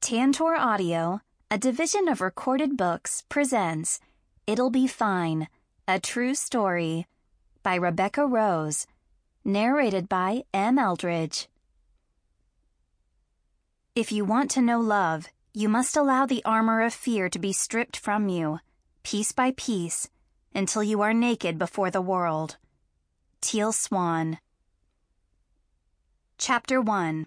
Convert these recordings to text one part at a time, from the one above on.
Tantor Audio, a division of Recorded Books, presents It'll Be Fine, A True Story by Rebecca Rose, narrated by M. Eldridge. If you want to know love, you must allow the armor of fear to be stripped from you, piece by piece, until you are naked before the world. Teal Swan. Chapter 1.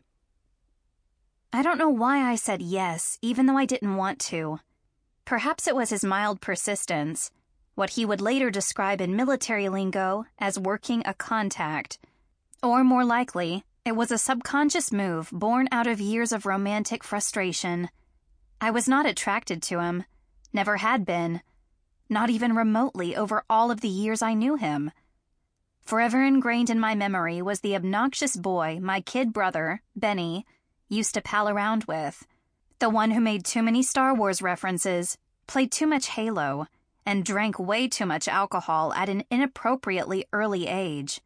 I don't know why I said yes, even though I didn't want to. Perhaps it was his mild persistence, what he would later describe in military lingo as working a contact. Or more likely, it was a subconscious move born out of years of romantic frustration. I was not attracted to him, never had been, not even remotely over all of the years I knew him. Forever ingrained in my memory was the obnoxious boy my kid brother, Benny, used to pal around with. The one who made too many Star Wars references, played too much Halo, and drank way too much alcohol at an inappropriately early age.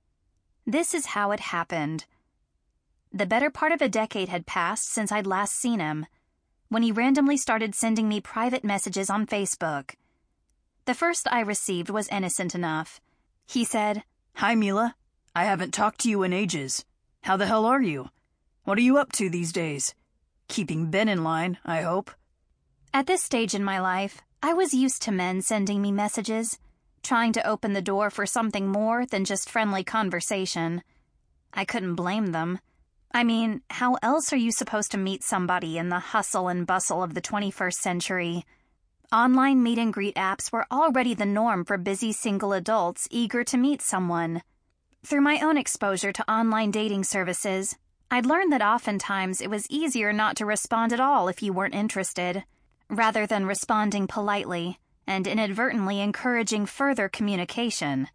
This is how it happened. The better part of a decade had passed since I'd last seen him, when he randomly started sending me private messages on Facebook. The first I received was innocent enough. He said, "Hi, Mila. I haven't talked to you in ages. How the hell are you? What are you up to these days? Keeping Ben in line, I hope." At this stage in my life, I was used to men sending me messages, trying to open the door for something more than just friendly conversation. I couldn't blame them. I mean, how else are you supposed to meet somebody in the hustle and bustle of the 21st century? Online meet-and-greet apps were already the norm for busy single adults eager to meet someone. Through my own exposure to online dating services, I'd learned that oftentimes it was easier not to respond at all if you weren't interested, rather than responding politely and inadvertently encouraging further communication.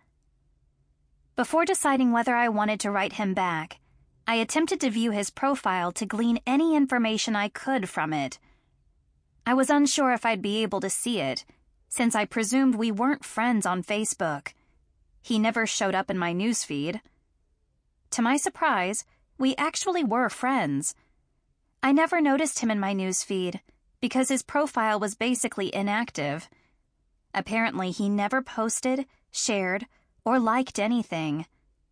Before deciding whether I wanted to write him back, I attempted to view his profile to glean any information I could from it. I was unsure if I'd be able to see it, since I presumed we weren't friends on Facebook. He never showed up in my newsfeed. To my surprise, we actually were friends. I never noticed him in my newsfeed because his profile was basically inactive. Apparently, he never posted, shared, or liked anything.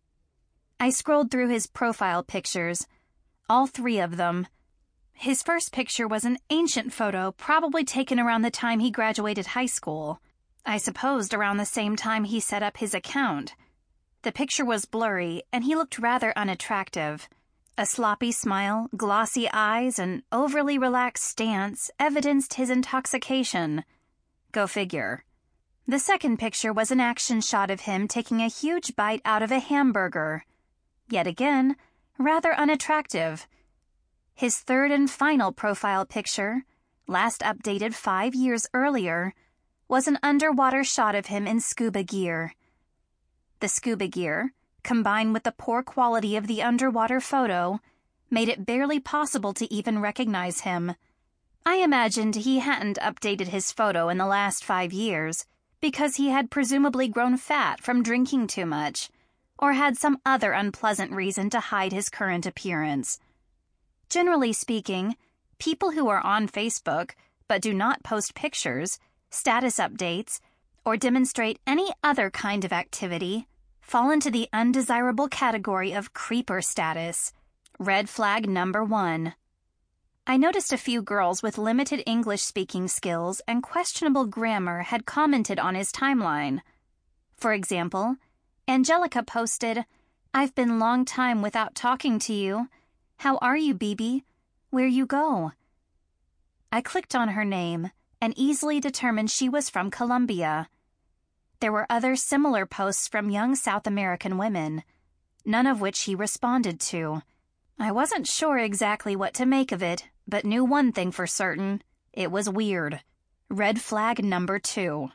I scrolled through his profile pictures, all 3 of them. His first picture was an ancient photo probably taken around the time he graduated high school. I supposed around the same time he set up his account. The picture was blurry, and he looked rather unattractive. A sloppy smile, glossy eyes, and overly relaxed stance evidenced his intoxication. Go figure. The second picture was an action shot of him taking a huge bite out of a hamburger. Yet again, rather unattractive. His third and final profile picture, last updated 5 years earlier, was an underwater shot of him in scuba gear. The scuba gear, combined with the poor quality of the underwater photo, made it barely possible to even recognize him. I imagined he hadn't updated his photo in the last 5 years because he had presumably grown fat from drinking too much, or had some other unpleasant reason to hide his current appearance. Generally speaking, people who are on Facebook but do not post pictures, status updates, or demonstrate any other kind of activity fall into the undesirable category of creeper status. Red flag number 1. I noticed a few girls with limited English-speaking skills and questionable grammar had commented on his timeline. For example, Angelica posted, "I've been long time without talking to you. How are you, BB? Where you go?" I clicked on her name and easily determined she was from Colombia. There were other similar posts from young South American women, none of which he responded to. I wasn't sure exactly what to make of it, but knew one thing for certain. It was weird. Red flag number 2.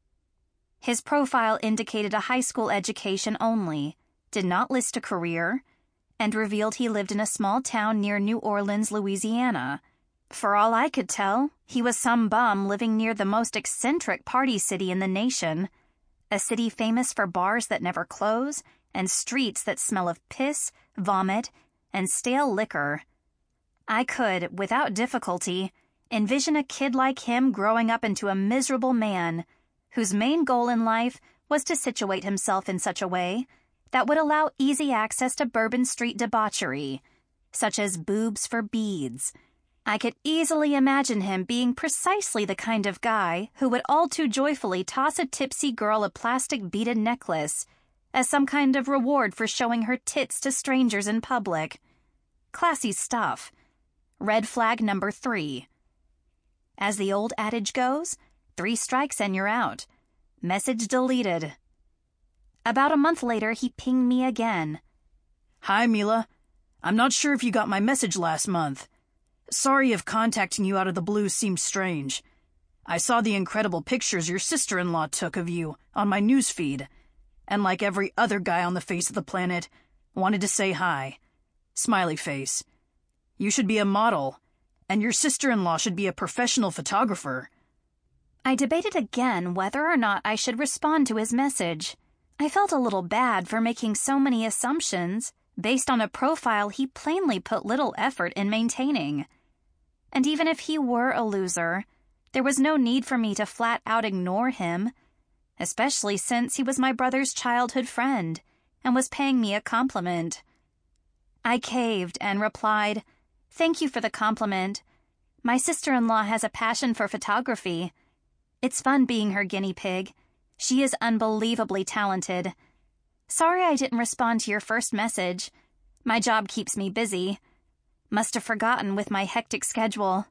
His profile indicated a high school education only, did not list a career, and revealed he lived in a small town near New Orleans, Louisiana. For all I could tell, he was some bum living near the most eccentric party city in the nation, a city famous for bars that never close and streets that smell of piss, vomit, and stale liquor. I could, without difficulty, envision a kid like him growing up into a miserable man whose main goal in life was to situate himself in such a way that would allow easy access to Bourbon Street debauchery, such as boobs for beads. I could easily imagine him being precisely the kind of guy who would all too joyfully toss a tipsy girl a plastic beaded necklace as some kind of reward for showing her tits to strangers in public. Classy stuff. Red flag number 3. As the old adage goes, 3 strikes and you're out. Message deleted. About a month later, he pinged me again. Hi, Mila. I'm not sure if you got my message last month. Sorry if contacting you out of the blue seemed strange. I saw the incredible pictures your sister-in-law took of you on my newsfeed, and like every other guy on the face of the planet, wanted to say hi. Smiley face. You should be a model, and your sister-in-law should be a professional photographer. I debated again whether or not I should respond to his message. I felt a little bad for making so many assumptions based on a profile he plainly put little effort in maintaining. And even if he were a loser, there was no need for me to flat out ignore him, especially since he was my brother's childhood friend and was paying me a compliment. I caved and replied, "Thank you for the compliment. My sister-in-law has a passion for photography. It's fun being her guinea pig. She is unbelievably talented. Sorry I didn't respond to your first message. My job keeps me busy. Must have forgotten with my hectic schedule."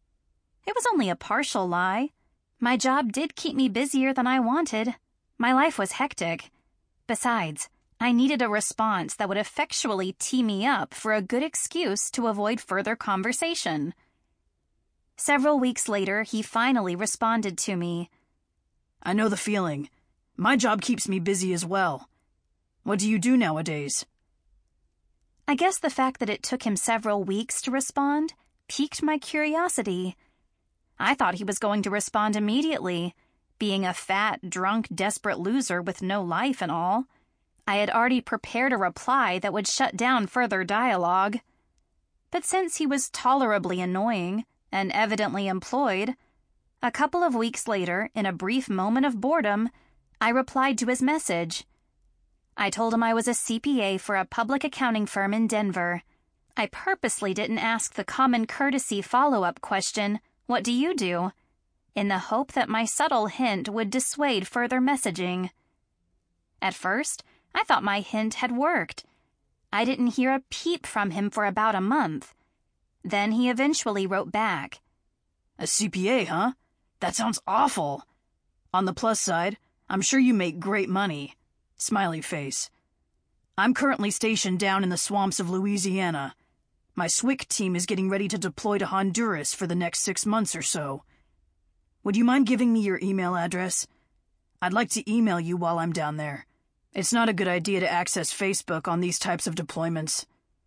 It was only a partial lie. My job did keep me busier than I wanted. My life was hectic. Besides, I needed a response that would effectually tee me up for a good excuse to avoid further conversation. Several weeks later, he finally responded to me. I know the feeling. My job keeps me busy as well. What do you do nowadays? I guess the fact that it took him several weeks to respond piqued my curiosity. I thought he was going to respond immediately, being a fat, drunk, desperate loser with no life and all. I had already prepared a reply that would shut down further dialogue. But since he was tolerably annoying and evidently employed, a couple of weeks later, in a brief moment of boredom, I replied to his message. I told him I was a CPA for a public accounting firm in Denver. I purposely didn't ask the common courtesy follow-up question, "What do you do?" in the hope that my subtle hint would dissuade further messaging. At first, I thought my hint had worked. I didn't hear a peep from him for about a month. Then he eventually wrote back. A CPA, huh? That sounds awful. On the plus side, I'm sure you make great money. Smiley face. I'm currently stationed down in the swamps of Louisiana. My SWIC team is getting ready to deploy to Honduras for the next 6 months or so. Would you mind giving me your email address? I'd like to email you while I'm down there. It's not a good idea to access Facebook on these types of deployments.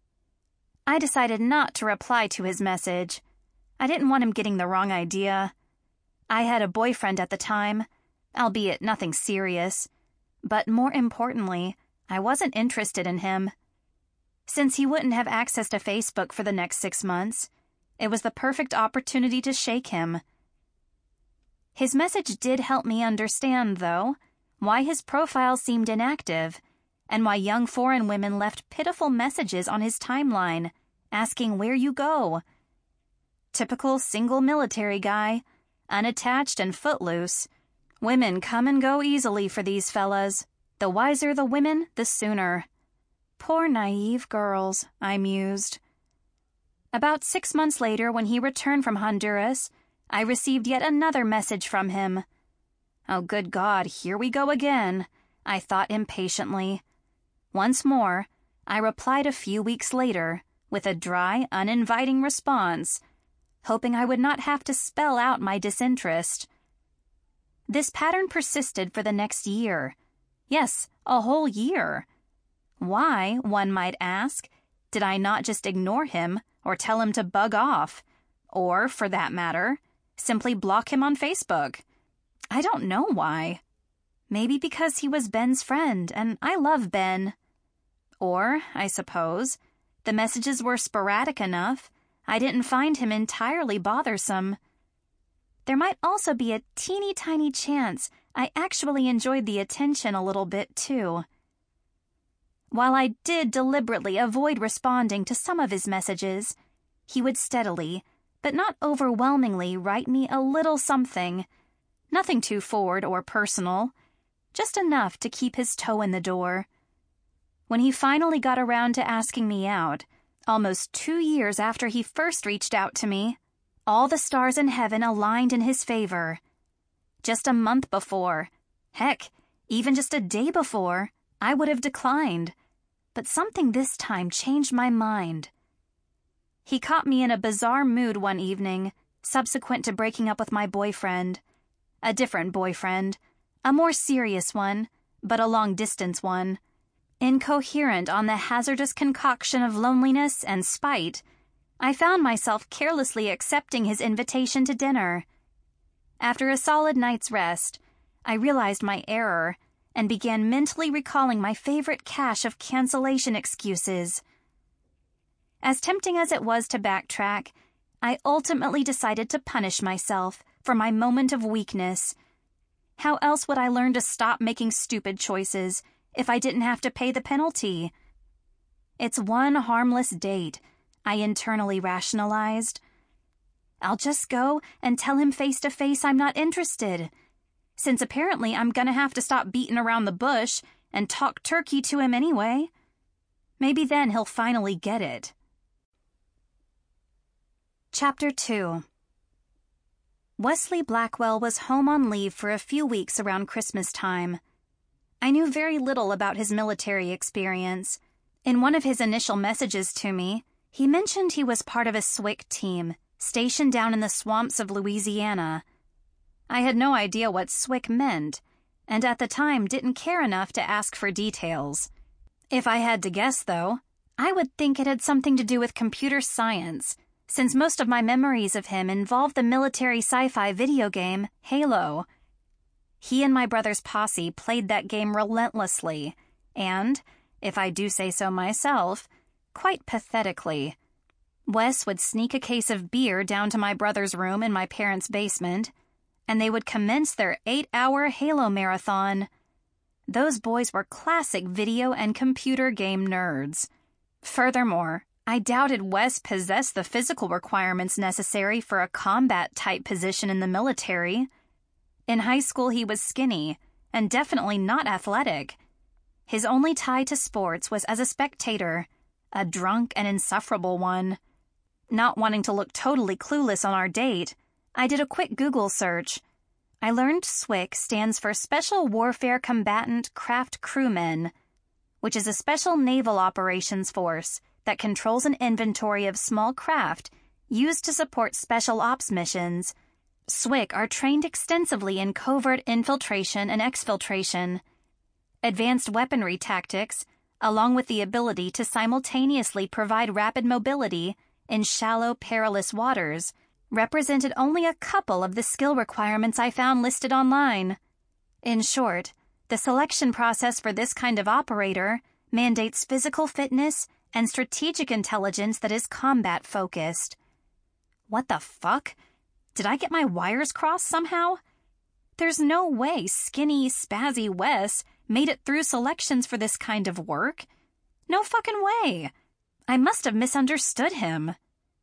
I decided not to reply to his message. I didn't want him getting the wrong idea. I had a boyfriend at the time, albeit nothing serious. But more importantly, I wasn't interested in him. Since he wouldn't have access to Facebook for the next 6 months, it was the perfect opportunity to shake him. His message did help me understand, though, why his profile seemed inactive, and why young foreign women left pitiful messages on his timeline, asking where you go. Typical single military guy, unattached and footloose. Women come and go easily for these fellas. The wiser the women, the sooner. Poor naive girls, I mused. About 6 months later, when he returned from Honduras, I received yet another message from him. Oh, good God, here we go again, I thought impatiently. Once more, I replied a few weeks later with a dry, uninviting response, hoping I would not have to spell out my disinterest. This pattern persisted for the next year. Yes, a whole year. Why, one might ask, did I not just ignore him or tell him to bug off? Or, for that matter, simply block him on Facebook? I don't know why. Maybe because he was Ben's friend, and I love Ben. Or, I suppose, the messages were sporadic enough, I didn't find him entirely bothersome. There might also be a teeny tiny chance I actually enjoyed the attention a little bit, too. While I did deliberately avoid responding to some of his messages, he would steadily, but not overwhelmingly, write me a little something. Nothing too forward or personal, just enough to keep his toe in the door. When he finally got around to asking me out, almost 2 years after he first reached out to me, all the stars in heaven aligned in his favor. Just a month before, heck, even just a day before, I would have declined. But something this time changed my mind. He caught me in a bizarre mood one evening, subsequent to breaking up with my boyfriend. A different boyfriend, a more serious one, but a long-distance one. Incoherent on the hazardous concoction of loneliness and spite, I found myself carelessly accepting his invitation to dinner. After a solid night's rest, I realized my error and began mentally recalling my favorite cache of cancellation excuses. As tempting as it was to backtrack, I ultimately decided to punish myself for my moment of weakness. How else would I learn to stop making stupid choices if I didn't have to pay the penalty? It's one harmless date, I internally rationalized. I'll just go and tell him face to face I'm not interested, since apparently I'm gonna have to stop beating around the bush and talk turkey to him anyway. Maybe then he'll finally get it. Chapter 2. Wesley Blackwell was home on leave for a few weeks around Christmas time. I knew very little about his military experience. In one of his initial messages to me, he mentioned he was part of a SWCC team stationed down in the swamps of Louisiana. I had no idea what SWCC meant, and at the time didn't care enough to ask for details. If I had to guess, though, I would think it had something to do with computer science, since most of my memories of him involve the military sci-fi video game Halo. He and my brother's posse played that game relentlessly, and, if I do say so myself, quite pathetically. Wes would sneak a case of beer down to my brother's room in my parents' basement, and they would commence their 8-hour Halo marathon. Those boys were classic video and computer game nerds. Furthermore, I doubted Wes possessed the physical requirements necessary for a combat-type position in the military. In high school, he was skinny, and definitely not athletic. His only tie to sports was as a spectator, a drunk and insufferable one. Not wanting to look totally clueless on our date, I did a quick Google search. I learned SWCC stands for Special Warfare Combatant Craft Crewmen, which is a special naval operations force that controls an inventory of small craft used to support special ops missions. SWCC are trained extensively in covert infiltration and exfiltration, advanced weaponry tactics, along with the ability to simultaneously provide rapid mobility in shallow, perilous waters, represented only a couple of the skill requirements I found listed online. In short, the selection process for this kind of operator mandates physical fitness and strategic intelligence that is combat-focused. What the fuck? Did I get my wires crossed somehow? There's no way skinny, spazzy Wes made it through selections for this kind of work. No fucking way. I must have misunderstood him.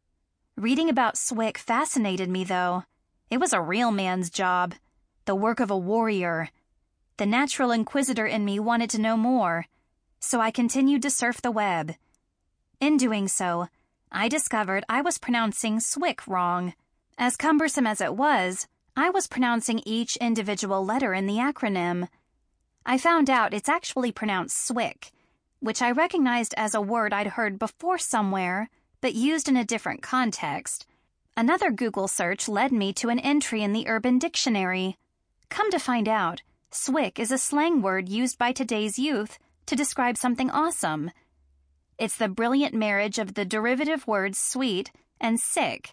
Reading about SWCC fascinated me, though. It was a real man's job, the work of a warrior. The natural inquisitor in me wanted to know more, so I continued to surf the web. In doing so, I discovered I was pronouncing SWCC wrong. As cumbersome as it was, I was pronouncing each individual letter in the acronym. I found out it's actually pronounced SWCC, which I recognized as a word I'd heard before somewhere, but used in a different context. Another Google search led me to an entry in the Urban Dictionary. Come to find out, SWCC is a slang word used by today's youth to describe something awesome. It's the brilliant marriage of the derivative words sweet and sick.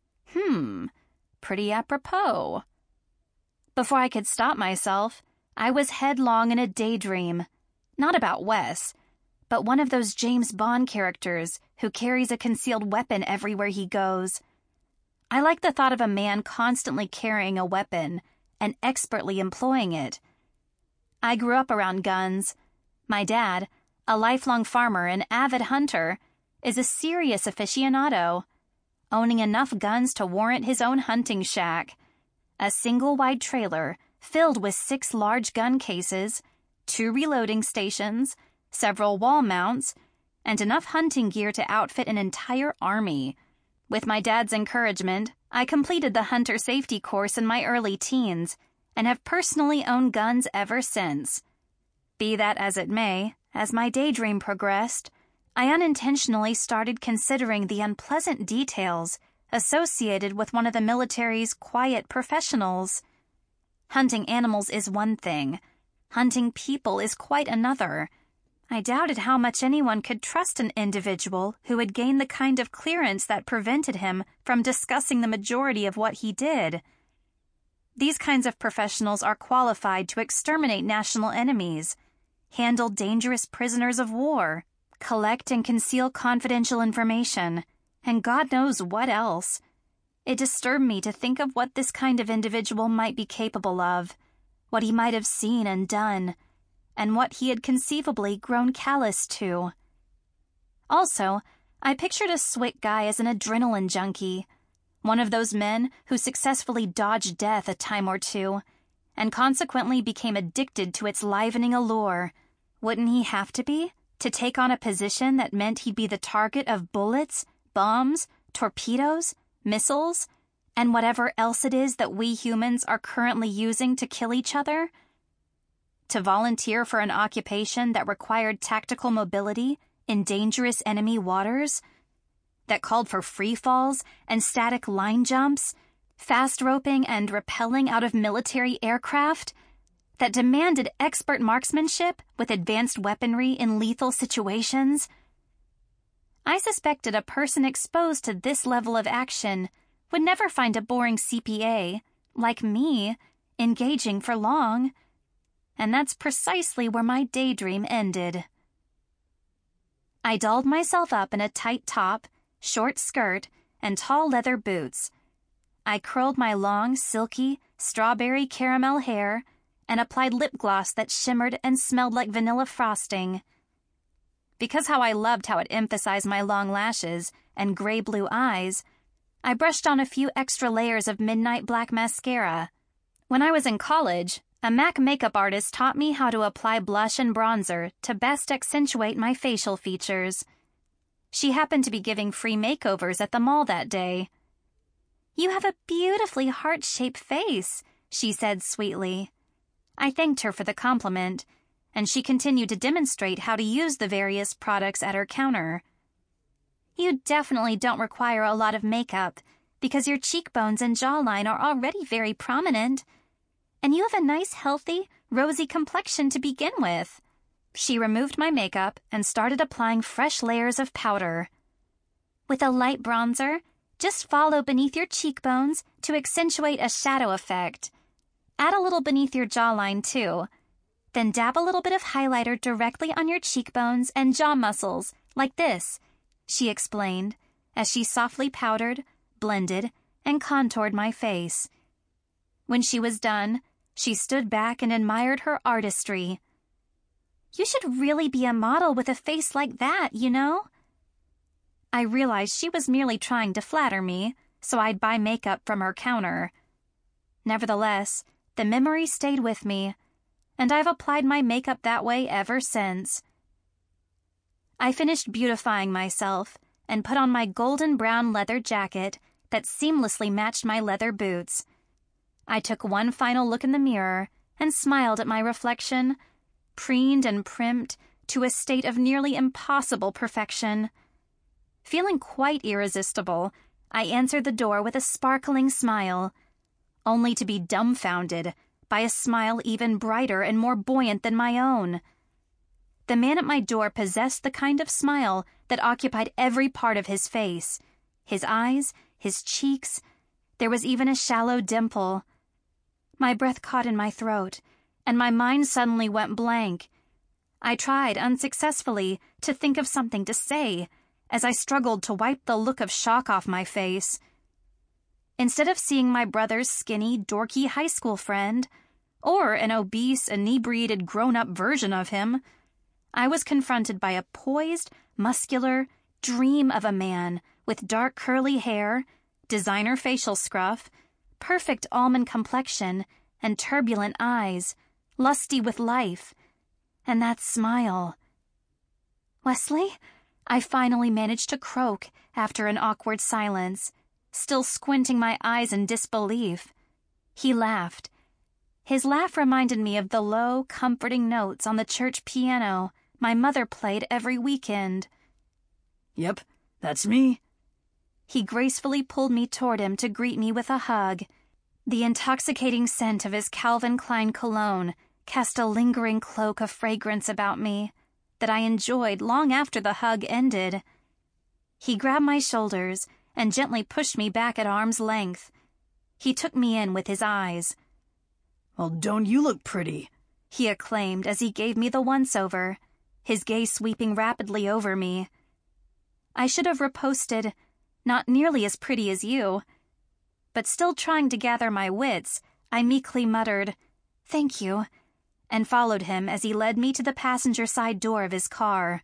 Pretty apropos. Before I could stop myself, I was headlong in a daydream. Not about Wes, but one of those James Bond characters who carries a concealed weapon everywhere he goes. I like the thought of a man constantly carrying a weapon and expertly employing it. I grew up around guns. My dad, a lifelong farmer and avid hunter, is a serious aficionado, owning enough guns to warrant his own hunting shack. A single-wide trailer filled with 6 large gun cases, 2 reloading stations, several wall mounts, and enough hunting gear to outfit an entire army. With my dad's encouragement, I completed the hunter safety course in my early teens and have personally owned guns ever since. Be that as it may, as my daydream progressed, I unintentionally started considering the unpleasant details associated with one of the military's quiet professionals. Hunting animals is one thing. Hunting people is quite another. I doubted how much anyone could trust an individual who had gained the kind of clearance that prevented him from discussing the majority of what he did. These kinds of professionals are qualified to exterminate national enemies, handle dangerous prisoners of war, collect and conceal confidential information, and God knows what else. It disturbed me to think of what this kind of individual might be capable of, what he might have seen and done, and what he had conceivably grown callous to. Also, I pictured a Swick guy as an adrenaline junkie, one of those men who successfully dodged death a time or two, and consequently became addicted to its livening allure. Wouldn't he have to be, to take on a position that meant he'd be the target of bullets, bombs, torpedoes, missiles, and whatever else it is that we humans are currently using to kill each other? To volunteer for an occupation that required tactical mobility in dangerous enemy waters? That called for free falls and static line jumps, fast roping and rappelling out of military aircraft? That demanded expert marksmanship with advanced weaponry in lethal situations? I suspected a person exposed to this level of action would never find a boring CPA, like me, engaging for long. And that's precisely where my daydream ended. I dolled myself up in a tight top, short skirt, and tall leather boots. I curled my long, silky, strawberry caramel hair and applied lip gloss that shimmered and smelled like vanilla frosting. Because how I loved how it emphasized my long lashes and gray-blue eyes, I brushed on a few extra layers of midnight black mascara. When I was in college, a MAC makeup artist taught me how to apply blush and bronzer to best accentuate my facial features. She happened to be giving free makeovers at the mall that day. "You have a beautifully heart-shaped face," she said sweetly. I thanked her for the compliment, and she continued to demonstrate how to use the various products at her counter. "You definitely don't require a lot of makeup because your cheekbones and jawline are already very prominent. And you have a nice, healthy, rosy complexion to begin with." She removed my makeup and started applying fresh layers of powder. "With a light bronzer, just follow beneath your cheekbones to accentuate a shadow effect. Add a little beneath your jawline, too. Then dab a little bit of highlighter directly on your cheekbones and jaw muscles, like this," she explained, as she softly powdered, blended, and contoured my face. When she was done, she stood back and admired her artistry. "You should really be a model with a face like that, you know?" I realized she was merely trying to flatter me, so I'd buy makeup from her counter. Nevertheless, the memory stayed with me, and I've applied my makeup that way ever since. I finished beautifying myself and put on my golden brown leather jacket that seamlessly matched my leather boots. I took one final look in the mirror and smiled at my reflection, preened and primped to a state of nearly impossible perfection. Feeling quite irresistible, I answered the door with a sparkling smile, only to be dumbfounded by a smile even brighter and more buoyant than my own. The man at my door possessed the kind of smile that occupied every part of his face, his eyes, his cheeks. There was even a shallow dimple. My breath caught in my throat, and my mind suddenly went blank. I tried unsuccessfully to think of something to say as I struggled to wipe the look of shock off my face. Instead of seeing my brother's skinny, dorky high school friend, or an obese, inebriated grown-up version of him, I was confronted by a poised, muscular dream of a man with dark curly hair, designer facial scruff, perfect almond complexion, and turbulent eyes, lusty with life, and that smile. "Wesley?" I finally managed to croak after an awkward silence, still squinting my eyes in disbelief. He laughed. His laugh reminded me of the low, comforting notes on the church piano my mother played every weekend. "Yep, that's me." He gracefully pulled me toward him to greet me with a hug. The intoxicating scent of his Calvin Klein cologne cast a lingering cloak of fragrance about me that I enjoyed long after the hug ended. He grabbed my shoulders and gently pushed me back at arm's length. He took me in with his eyes. "Well, don't you look pretty?" he acclaimed as he gave me the once-over, his gaze sweeping rapidly over me. I should have riposted, "Not nearly as pretty as you," but still trying to gather my wits, I meekly muttered, "Thank you," and followed him as he led me to the passenger side door of his car.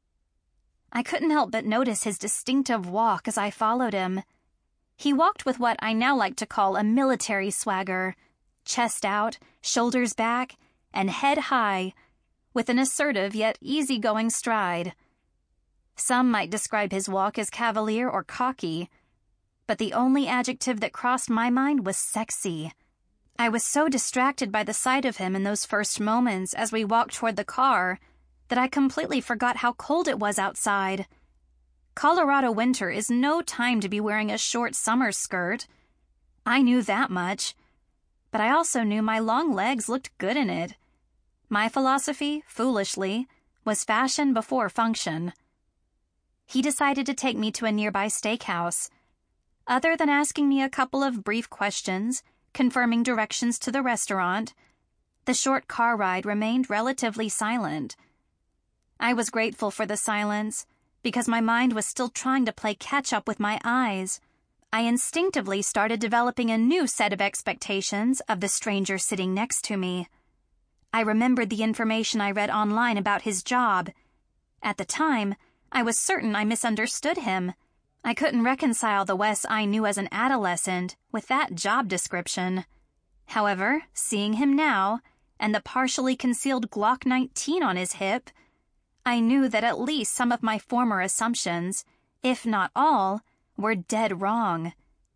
I couldn't help but notice his distinctive walk as I followed him. He walked with what I now like to call a military swagger, chest out, shoulders back, and head high, with an assertive yet easygoing stride. Some might describe his walk as cavalier or cocky, but the only adjective that crossed my mind was sexy. I was so distracted by the sight of him in those first moments as we walked toward the car that I completely forgot how cold it was outside. Colorado winter is no time to be wearing a short summer skirt. I knew that much, but I also knew my long legs looked good in it. My philosophy, foolishly, was fashion before function. He decided to take me to a nearby steakhouse. Other than asking me a couple of brief questions, confirming directions to the restaurant, the short car ride remained relatively silent. I was grateful for the silence because my mind was still trying to play catch-up with my eyes. I instinctively started developing a new set of expectations of the stranger sitting next to me. I remembered the information I read online about his job. At the time, I was certain I misunderstood him. I couldn't reconcile the Wes I knew as an adolescent with that job description. However, seeing him now, and the partially concealed Glock 19 on his hip, I knew that at least some of my former assumptions, if not all, were dead wrong.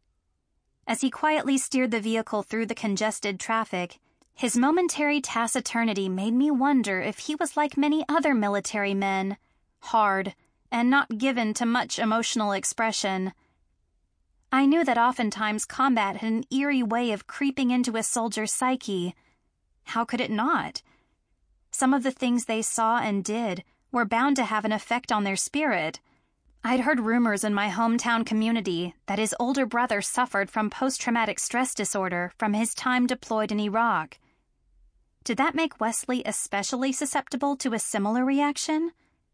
As he quietly steered the vehicle through the congested traffic, his momentary taciturnity made me wonder if he was like many other military men, hard, and not given to much emotional expression. I knew that oftentimes combat had an eerie way of creeping into a soldier's psyche. How could it not? Some of the things they saw and did were bound to have an effect on their spirit. I'd heard rumors in my hometown community that his older brother suffered from post-traumatic stress disorder from his time deployed in Iraq. Did that make Wesley especially susceptible to a similar reaction?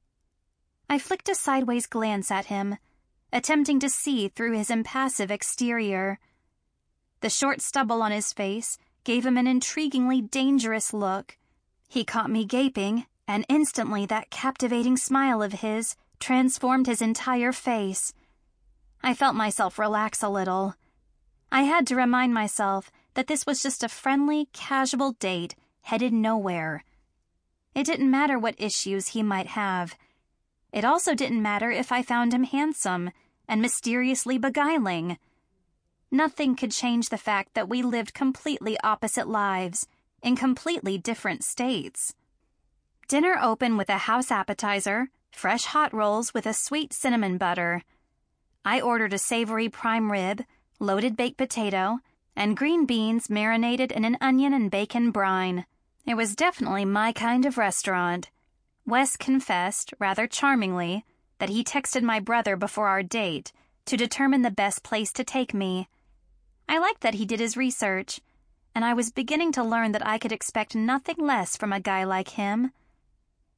I flicked a sideways glance at him, attempting to see through his impassive exterior. The short stubble on his face gave him an intriguingly dangerous look. He caught me gaping, and instantly that captivating smile of his transformed his entire face. I felt myself relax a little. I had to remind myself that this was just a friendly, casual date headed nowhere. It didn't matter what issues he might have. It also didn't matter if I found him handsome and mysteriously beguiling. Nothing could change the fact that we lived completely opposite lives, in completely different states. Dinner opened with a house appetizer, fresh hot rolls with a sweet cinnamon butter. I ordered a savory prime rib, loaded baked potato, and green beans marinated in an onion and bacon brine. It was definitely my kind of restaurant. Wes confessed, rather charmingly, that he texted my brother before our date to determine the best place to take me. I liked that he did his research, and I was beginning to learn that I could expect nothing less from a guy like him.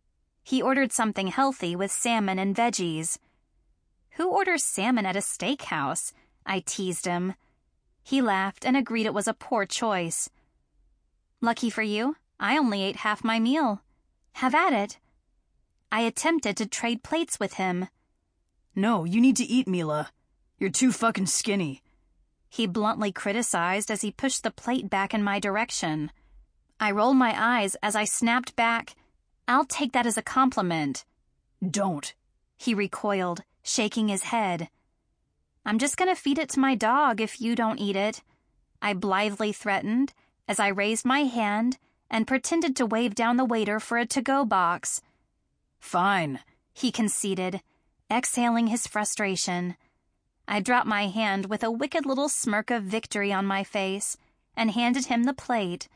He ordered something healthy with salmon and veggies. Who orders salmon at a steakhouse? I teased him. He laughed and agreed it was a poor choice. Lucky for you, I only ate half my meal. Have at it. I attempted to trade plates with him. No, you need to eat, Mila. You're too fucking skinny. He bluntly criticized as he pushed the plate back in my direction. I rolled my eyes as I snapped back, I'll take that as a compliment. Don't. He recoiled, shaking his head. I'm just gonna feed it to my dog if you don't eat it, I blithely threatened as I raised my hand and pretended to wave down the waiter for a to-go box. Fine, he conceded, exhaling his frustration. I dropped my hand with a wicked little smirk of victory on my face and handed him the plate.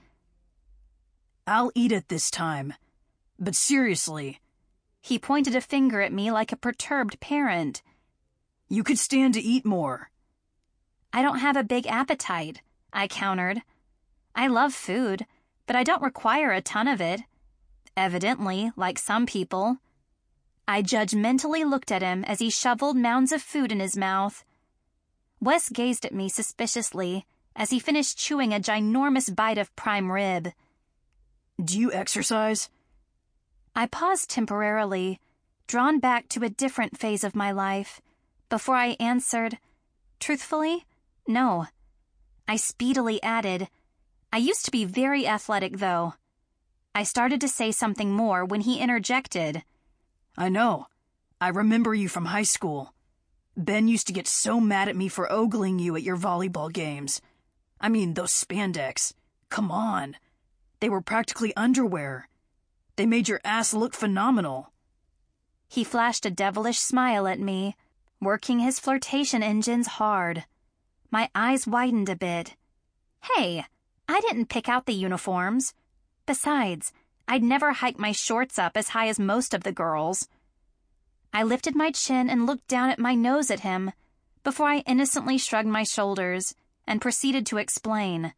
I'll eat it this time. But seriously. He pointed a finger at me like a perturbed parent. You could stand to eat more. I don't have a big appetite, I countered. I love food, but I don't require a ton of it. Evidently, like some people. I judgmentally looked at him as he shoveled mounds of food in his mouth. Wes gazed at me suspiciously as he finished chewing a ginormous bite of prime rib. Do you exercise? I paused temporarily, drawn back to a different phase of my life, before I answered, truthfully, no. I speedily added, I used to be very athletic, though. I started to say something more when he interjected. I know. I remember you from high school. Ben used to get so mad at me for ogling you at your volleyball games. I mean, those spandex. Come on. They were practically underwear. They made your ass look phenomenal. He flashed a devilish smile at me, working his flirtation engines hard. My eyes widened a bit. Hey, I didn't pick out the uniforms. Besides, I'd never hike my shorts up as high as most of the girls. I lifted my chin and looked down at my nose at him before I innocently shrugged my shoulders and proceeded to explain.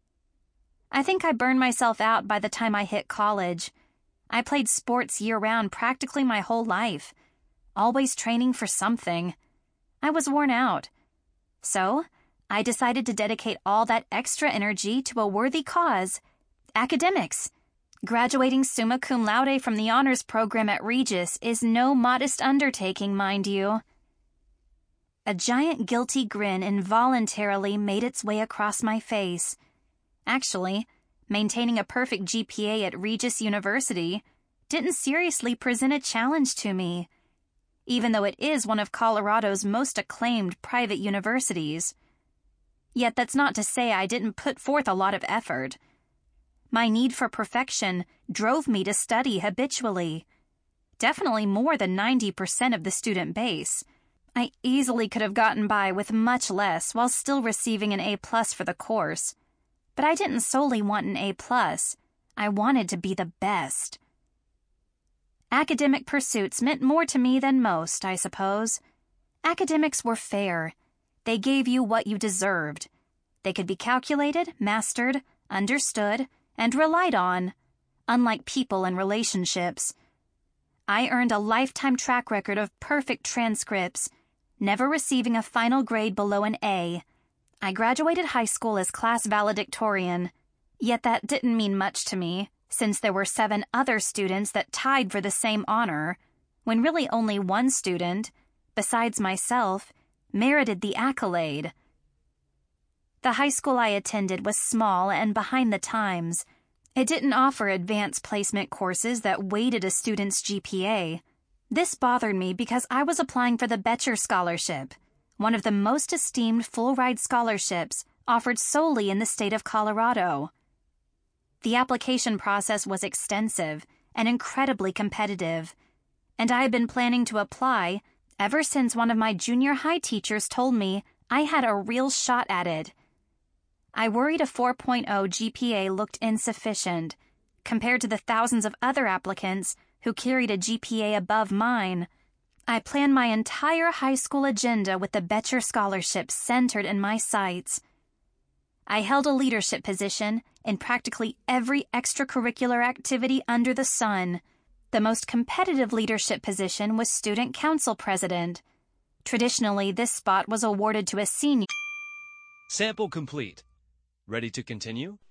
I think I burned myself out by the time I hit college. I played sports year-round practically my whole life, always training for something. I was worn out. So, I decided to dedicate all that extra energy to a worthy cause, academics. Graduating summa cum laude from the honors program at Regis is no modest undertaking, mind you. A giant guilty grin involuntarily made its way across my face. Actually, maintaining a perfect GPA at Regis University didn't seriously present a challenge to me, even though it is one of Colorado's most acclaimed private universities. Yet that's not to say I didn't put forth a lot of effort. My need for perfection drove me to study habitually. Definitely more than 90% of the student base. I easily could have gotten by with much less while still receiving an A+ for the course. But I didn't solely want an A+. I wanted to be the best. Academic pursuits meant more to me than most, I suppose. Academics were fair. They gave you what you deserved. They could be calculated, mastered, understood, and relied on, unlike people and relationships. I earned a lifetime track record of perfect transcripts, never receiving a final grade below an A. I graduated high school as class valedictorian, yet that didn't mean much to me, since there were 7 other students that tied for the same honor, when really only one student, besides myself, merited the accolade. The high school I attended was small and behind the times. It didn't offer advanced placement courses that weighted a student's GPA. This bothered me because I was applying for the Becher Scholarship, one of the most esteemed full-ride scholarships offered solely in the state of Colorado. The application process was extensive and incredibly competitive, and I had been planning to apply ever since one of my junior high teachers told me I had a real shot at it. I worried a 4.0 GPA looked insufficient compared to the thousands of other applicants who carried a GPA above mine. I planned my entire high school agenda with the Becher Scholarship centered in my sights. I held a leadership position in practically every extracurricular activity under the sun. The most competitive leadership position was student council president. Traditionally, this spot was awarded to a senior. Sample complete. Ready to continue?